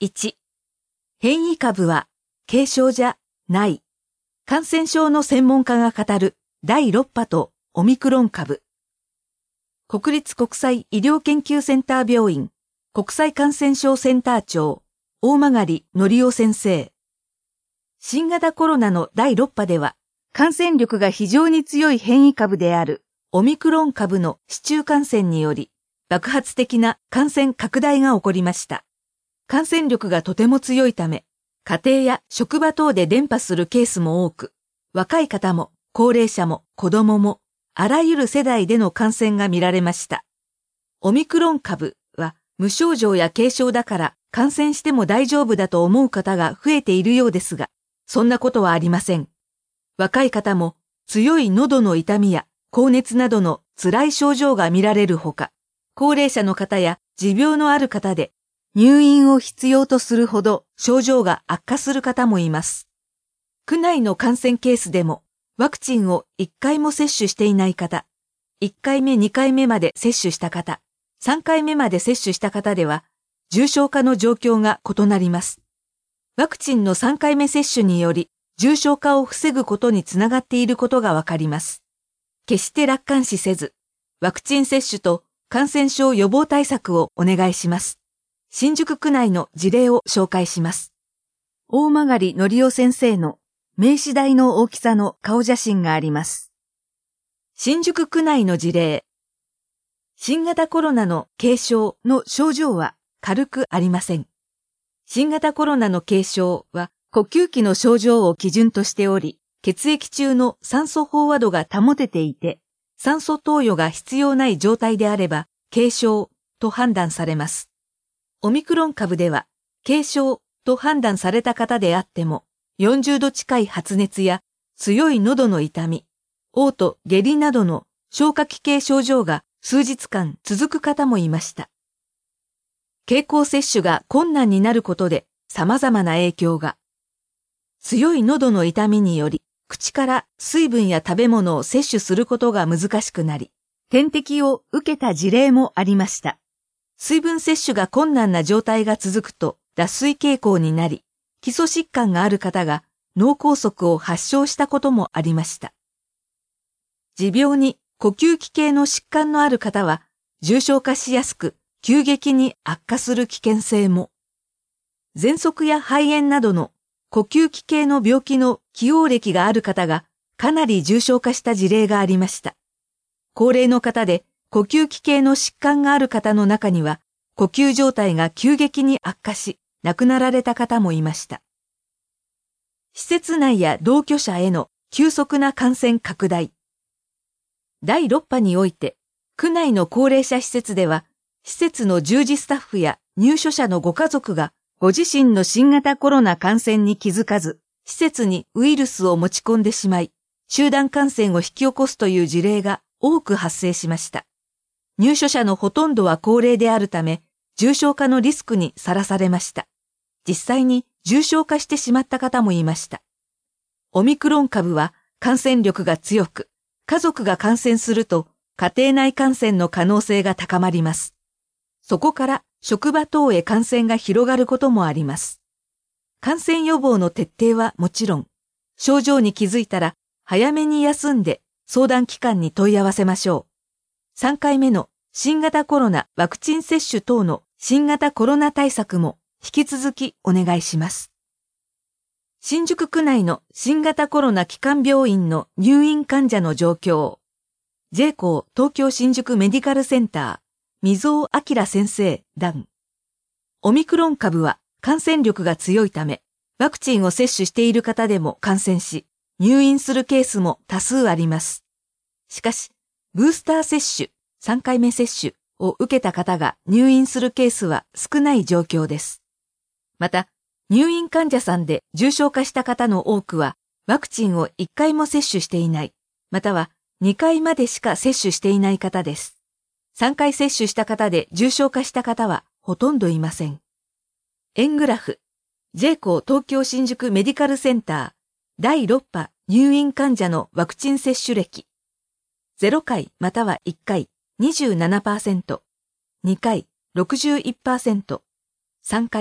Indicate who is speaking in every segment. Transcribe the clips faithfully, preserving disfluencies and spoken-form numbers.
Speaker 1: いち、変異株は軽症じゃない。感染症の専門家が語るだいろっぱとオミクロン株。国立国際医療研究センター病院国際感染症センター長大曲則夫先生。新型コロナのだいろっぱでは感染力が非常に強い変異株であるオミクロン株の市中感染により爆発的な感染拡大が起こりました。感染力がとても強いため、家庭や職場等で伝播するケースも多く、若い方も高齢者も子供もあらゆる世代での感染が見られました。オミクロン株は無症状や軽症だから感染しても大丈夫だと思う方が増えているようですが、そんなことはありません。若い方も強い喉の痛みや高熱などの辛い症状が見られるほか、高齢者の方や持病のある方で入院を必要とするほど症状が悪化する方もいます。区内の感染ケースでもワクチンをいっかいも接種していない方、いっかいめにかいめまで接種した方、さんかいめまで接種した方では重症化の状況が異なります。ワクチンのさんかいめ接種により重症化を防ぐことにつながっていることがわかります。決して楽観視せず、ワクチン接種と感染症予防対策をお願いします。新宿区内の事例を紹介します。大曲則夫先生の名刺大の大きさの顔写真があります。新宿区内の事例。新型コロナの軽症の症状は軽くありません。新型コロナの軽症は呼吸器の症状を基準としており、血液中の酸素飽和度が保てていて、酸素投与が必要ない状態であれば軽症と判断されます。オミクロン株では軽症と判断された方であってもよんじゅうど近い発熱や強い喉の痛み、嘔吐、下痢などの消化器系症状が数日間続く方もいました。経口摂取が困難になることで様々な影響が。強い喉の痛みにより口から水分や食べ物を摂取することが難しくなり、点滴を受けた事例もありました。水分摂取が困難な状態が続くと脱水傾向になり、基礎疾患がある方が脳梗塞を発症したこともありました。持病に呼吸器系の疾患のある方は重症化しやすく急激に悪化する危険性も。喘息や肺炎などの呼吸器系の病気の既往歴がある方がかなり重症化した事例がありました。高齢の方で呼吸器系の疾患がある方の中には、呼吸状態が急激に悪化し、亡くなられた方もいました。施設内や同居者への急速な感染拡大。だいろっぱにおいて、区内の高齢者施設では、施設の従事スタッフや入所者のご家族が、ご自身の新型コロナ感染に気づかず、施設にウイルスを持ち込んでしまい、集団感染を引き起こすという事例が多く発生しました。入所者のほとんどは高齢であるため、重症化のリスクにさらされました。実際に重症化してしまった方もいました。オミクロン株は感染力が強く、家族が感染すると家庭内感染の可能性が高まります。そこから職場等へ感染が広がることもあります。感染予防の徹底はもちろん、症状に気づいたら早めに休んで相談機関に問い合わせましょう。さんかいめの新型コロナワクチン接種等の新型コロナ対策も引き続きお願いします。新宿区内の新型コロナ基幹病院の入院患者の状況。ジェイコー 東京新宿メディカルセンター、溝尾明先生、談。オミクロン株は感染力が強いため、ワクチンを接種している方でも感染し、入院するケースも多数あります。しかし、ブースター接種、さんかいめ接種を受けた方が入院するケースは少ない状況です。また、入院患者さんで重症化した方の多くは、ワクチンをいっかいも接種していない、またはにかいまでしか接種していない方です。さんかい接種した方で重症化した方はほとんどいません。円グラフ、ジェイコー 東京新宿メディカルセンター、だいろっぱ入院患者のワクチン接種歴。ゼロかいまたはいっかい にじゅうななパーセント、にかい ろくじゅういちパーセント、さんかい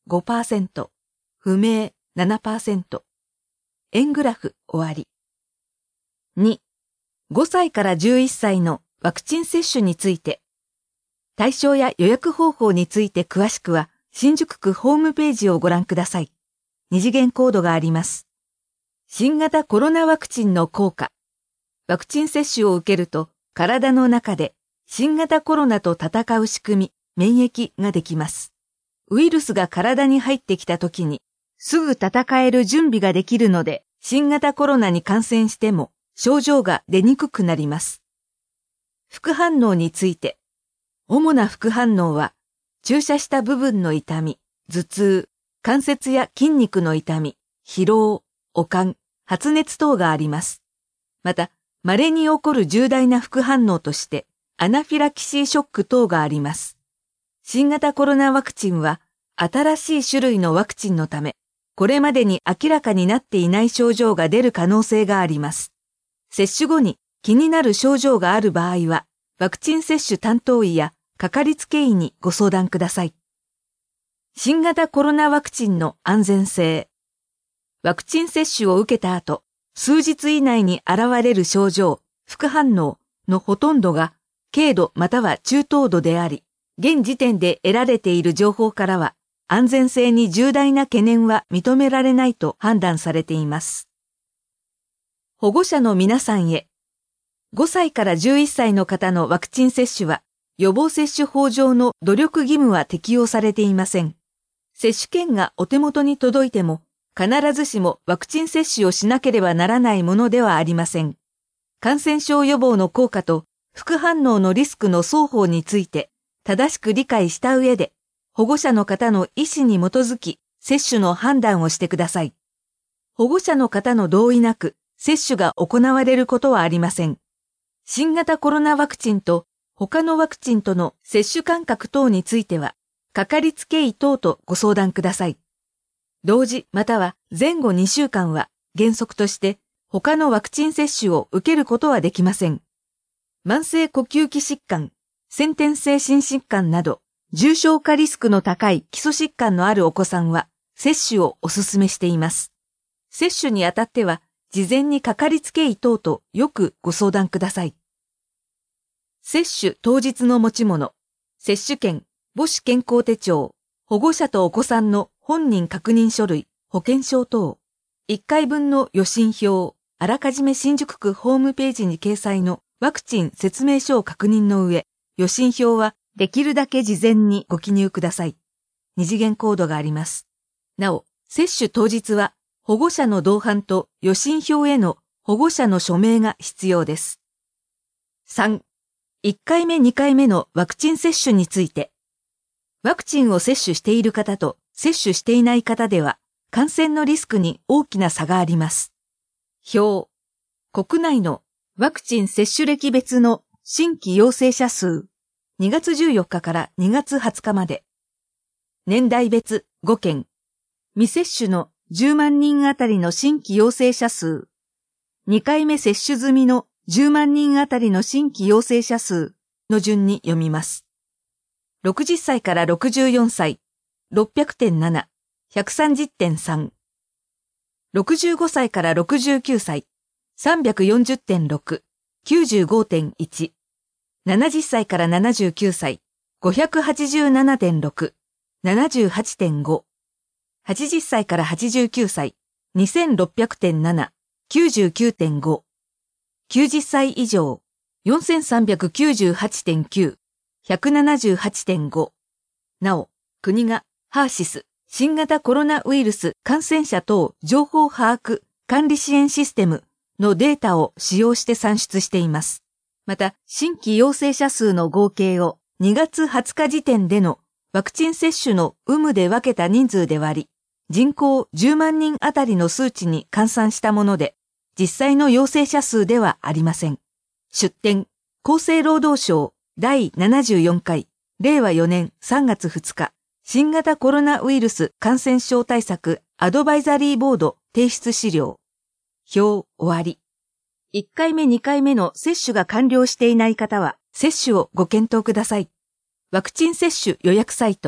Speaker 1: ごパーセント、不明 ななパーセント。円グラフ終わり。に、ごさいからじゅういっさいのワクチン接種について。対象や予約方法について詳しくは、新宿区ホームページをご覧ください。二次元コードがあります。新型コロナワクチンの効果。ワクチン接種を受けると、体の中で新型コロナと戦う仕組み、免疫ができます。ウイルスが体に入ってきた時に、すぐ戦える準備ができるので、新型コロナに感染しても症状が出にくくなります。副反応について。主な副反応は、注射した部分の痛み、頭痛、関節や筋肉の痛み、疲労、悪寒、発熱等があります。また、稀に起こる重大な副反応として、アナフィラキシーショック等があります。新型コロナワクチンは、新しい種類のワクチンのため、これまでに明らかになっていない症状が出る可能性があります。接種後に気になる症状がある場合は、ワクチン接種担当医やかかりつけ医にご相談ください。新型コロナワクチンの安全性。ワクチン接種を受けた後、数日以内に現れる症状、副反応のほとんどが軽度または中等度であり、現時点で得られている情報からは、安全性に重大な懸念は認められないと判断されています。保護者の皆さんへ。ごさいからじゅういっさいの方のワクチン接種は、予防接種法上の努力義務は適用されていません。接種券がお手元に届いても、必ずしもワクチン接種をしなければならないものではありません。感染症予防の効果と副反応のリスクの双方について正しく理解した上で、保護者の方の意思に基づき接種の判断をしてください。保護者の方の同意なく接種が行われることはありません。新型コロナワクチンと他のワクチンとの接種間隔等については、かかりつけ医等とご相談ください。同時または前後にしゅうかんは原則として他のワクチン接種を受けることはできません。慢性呼吸器疾患、先天性心疾患など重症化リスクの高い基礎疾患のあるお子さんは接種をお勧めしています。接種にあたっては事前にかかりつけ医等とよくご相談ください。接種当日の持ち物、接種券、母子健康手帳、保護者とお子さんの本人確認書類、保険証等、いっかいぶんの予診票、あらかじめ新宿区ホームページに掲載のワクチン説明書を確認の上、予診票はできるだけ事前にご記入ください。二次元コードがあります。なお、接種当日は保護者の同伴と予診票への保護者の署名が必要です。さん、いっかいめにかいめのワクチン接種について。ワクチンを接種している方と接種していない方では、感染のリスクに大きな差があります。表。国内のワクチン接種歴別の新規陽性者数。にがつじゅうよっかからにがつはつかまで。年代別ごけん。未接種のじゅうまんにんあたりの新規陽性者数。にかいめ接種済みのじゅうまんにんあたりの新規陽性者数の順に読みます。ろくじゅっさいからろくじゅうよんさい、ろっぴゃくてんなな、ひゃくさんじゅってんさん。ろくじゅうごさいからろくじゅうきゅうさい、さんびゃくよんじゅってんろく、きゅうじゅうごてんいち。ななじゅっさいからななじゅうきゅうさい、ごひゃくはちじゅうななてんろく、ななじゅうはちてんご。はちじゅっさいからはちじゅうきゅうさい、にせんろっぴゃくてんなな、きゅうじゅうきゅうてんご。きゅうじゅっさい以上、よんせんさんびゃくきゅうじゅうはちてんきゅう、ひゃくななじゅうはちてんご。なお、国がハーシス、新型コロナウイルス感染者等情報把握管理支援システムのデータを使用して算出しています。また、新規陽性者数の合計をにがつはつか時点でのワクチン接種の有無で分けた人数で割り、人口じゅうまんにんあたりの数値に換算したもので、実際の陽性者数ではありません。出典、厚生労働省だいななじゅうよんかい、れいわよねんさんがつふつか、新型コロナウイルス感染症対策アドバイザリーボード提出資料。表終わり。いっかいめにかいめの接種が完了していない方は、接種をご検討ください。ワクチン接種予約サイト、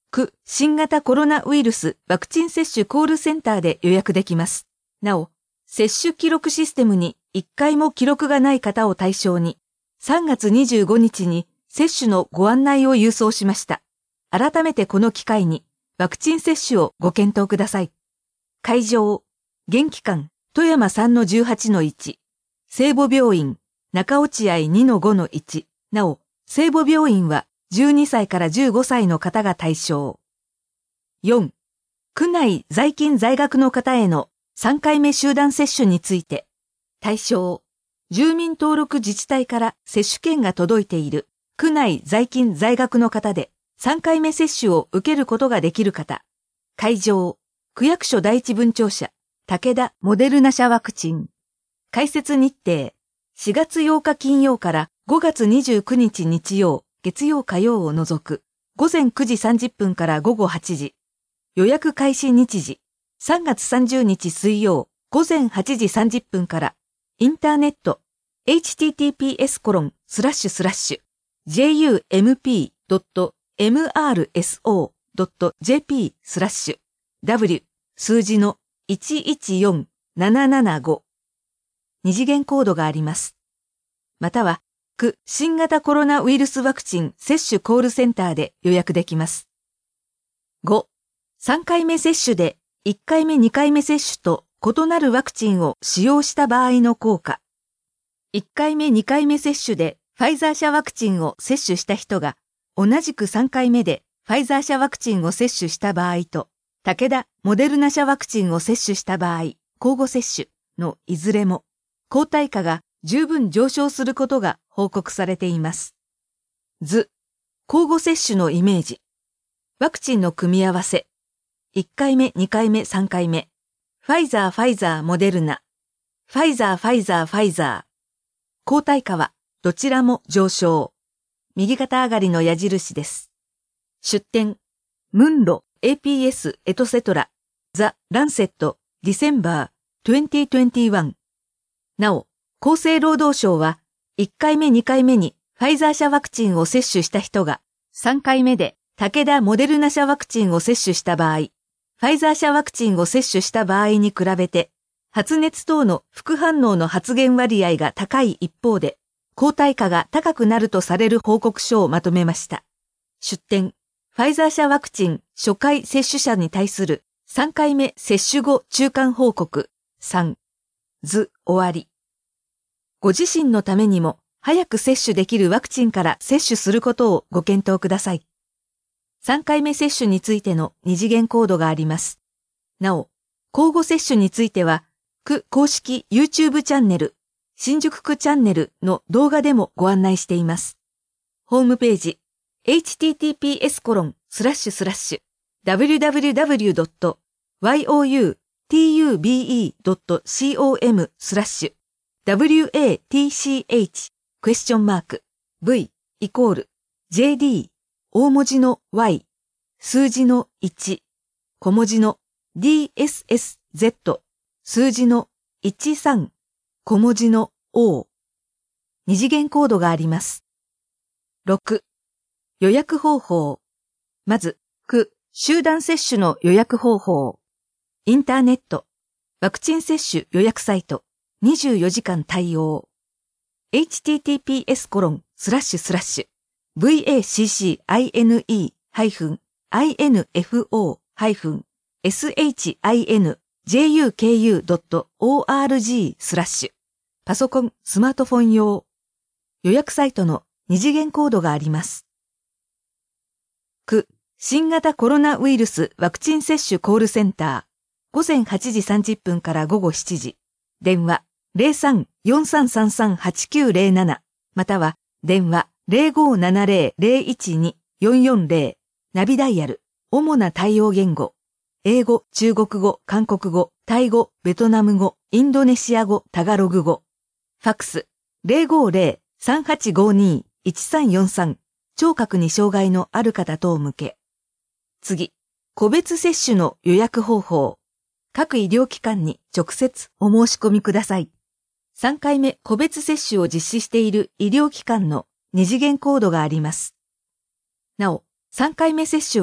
Speaker 1: 区新型コロナウイルスワクチン接種コールセンターで予約できます。なお、接種記録システムにいっかいも記録がない方を対象に、さんがつにじゅうごにちに接種のご案内を郵送しました。改めてこの機会にワクチン接種をご検討ください。会場、現機関、富山 さんのじゅうはちのいち、聖母病院、中落合 にのごのいち、なお、聖母病院はじゅうにさいからじゅうごさいの方が対象。よん、区内在勤在学の方へのさんかいめ集団接種について、対象、住民登録自治体から接種券が届いている区内在勤在学の方でさんかいめ接種を受けることができる方。会場、区役所第一分庁舎、武田モデルナ社ワクチン。開設日程、しがつようか金曜からごがつにじゅうくにち日曜、月曜火曜を除く、ごぜんくじさんじゅっぷんからごごはちじ。予約開始日時、さんがつさんじゅうにち水曜、ごぜんはちじさんじゅっぷんから、インターネット、エイチティーティーピーエスコロンスラッシュスラッシュ、ジェイユーエムピードットエムアールエスオードットジェーピー スラッシュ、W、数字のいちいちよんななななご。二次元コードがあります。または、区新型コロナウイルスワクチン接種コールセンターで予約できます。ご、さんかいめ接種でいっかいめにかいめ接種と異なるワクチンを使用した場合の効果。いっかいめにかいめ接種でファイザー社ワクチンを接種した人が同じくさんかいめでファイザー社ワクチンを接種した場合と武田モデルナ社ワクチンを接種した場合、交互接種のいずれも抗体価が十分上昇することが報告されています。図、交互接種のイメージ。ワクチンの組み合わせ。いっかいめ、にかいめ、さんかいめ。ファイザー、ファイザー、モデルナ。ファイザー、ファイザー、ファイザー。抗体価はどちらも上昇。右肩上がりの矢印です。出典、ムンロ、エーピーエス、エトセトラ、ザ・ランセット、ディセンバー、にせんにじゅういち。なお、厚生労働省は、いっかいめにかいめにファイザー社ワクチンを接種した人が、さんかいめで武田モデルナ社ワクチンを接種した場合、ファイザー社ワクチンを接種した場合に比べて、発熱等の副反応の発現割合が高い一方で、抗体価が高くなるとされる報告書をまとめました。出典、ファイザー社ワクチン初回接種者に対するさんかいめ接種後中間報告さん。図終わり。ご自身のためにも早く接種できるワクチンから接種することをご検討ください。さんかいめ接種についての二次元コードがあります。なお、交互接種については、区公式 YouTube チャンネル、新宿区チャンネルの動画でもご案内しています。ホームページ、エイチティーティーピーエスコロンスラッシュスラッシュダブリューダブリューダブリュードットワイオーユーティーユービーイードットコム スラッシュ ダブリューエーティーシーエイチ クエスチョンマーク V イコール ジェーディー 大文字の Y 数字のいち小文字の ディーエスエスゼット 数字のいちさん小文字の O 二次元コードがあります。ろく予約方法。まず、区集団接種の予約方法。インターネット、ワクチン接種予約サイト、にじゅうよじかん対応。エイチティーティーピーエスコロンスラッシュスラッシュブイエーシーシーアイエヌイーハイフンアイエヌエフオーハイフンエスエイチアイエヌジェーユーケーユードットオーアールジースラッシュパソコン、スマートフォン用。予約サイトの二次元コードがあります。区新型コロナウイルスワクチン接種コールセンター。ごぜんはちじさんじゅっぷんからごごしちじ。電話 ゼロさん よんさんさんさん はちきゅうゼロなな または電話 ゼロごななゼロ ゼロいちに よんよんゼロ。ナビダイヤル。主な対応言語。英語、中国語、韓国語、タイ語、ベトナム語、インドネシア語、タガログ語。ファックス ゼロごゼロ さんはちごに いちさんよんさん。聴覚に障害のある方等向け。次、個別接種の予約方法。各医療機関に直接お申し込みください。さんかいめ個別接種を実施している医療機関の二次元コードがあります。なお、さんかいめ接種は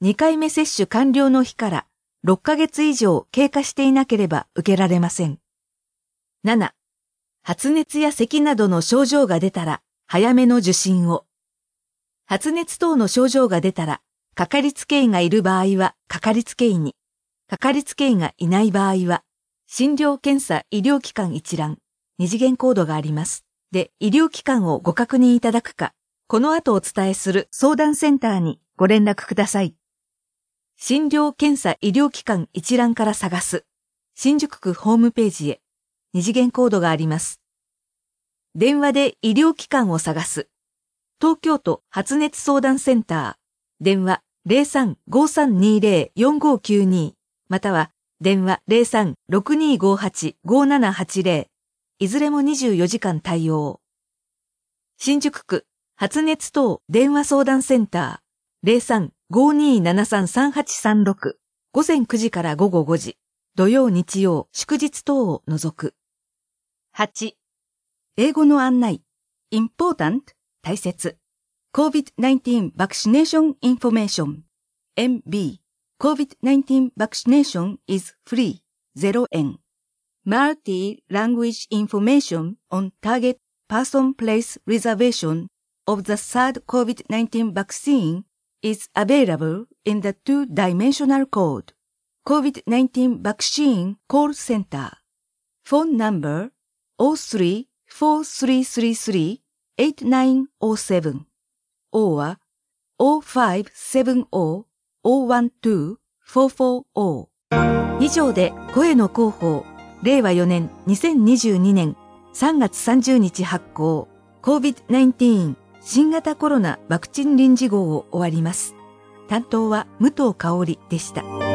Speaker 1: にかいめ接種完了の日からろっかげつ以上経過していなければ受けられません。なな、発熱や咳などの症状が出たら早めの受診を。発熱等の症状が出たら、かかりつけ医がいる場合はかかりつけ医に、かかりつけ医がいない場合は、診療検査医療機関一覧、二次元コードがあります。で、医療機関をご確認いただくか、この後お伝えする相談センターにご連絡ください。診療検査医療機関一覧から探す。新宿区ホームページへ。二次元コードがあります。電話で医療機関を探す。東京都発熱相談センター。電話 ゼロさん ごさんにゼロ よんごきゅうに または電話 ゼロさん ろくにごはち ごななはちゼロ。いずれもにじゅうよじかん対応。新宿区発熱等電話相談センター。ゼロさん ごにななさん さんはちさんろく。午前くじから午後ごじ。土曜日曜祝日等を除く。はち、英語の案内。important 大切。コービドナインティーン vaccination information。エムビー コービドナインティーン vaccination is free ゼロえん。Multi-language information on target person place reservation of the third コービドナインティーン vaccine is available in the two-dimensional code. コービドナインティーン vaccine call center. Phone number ゼロさん よんさんさんさん はちきゅうゼロセブン or ゼロごさんゼロ ゼロいちに よんによんよんよん。以上で声の広報、れいわよねんにせんにじゅうにねんさんがつさんじゅうにち発行 コービドナインティーン 新型コロナワクチン臨時号を終わります。担当は武藤香織でした。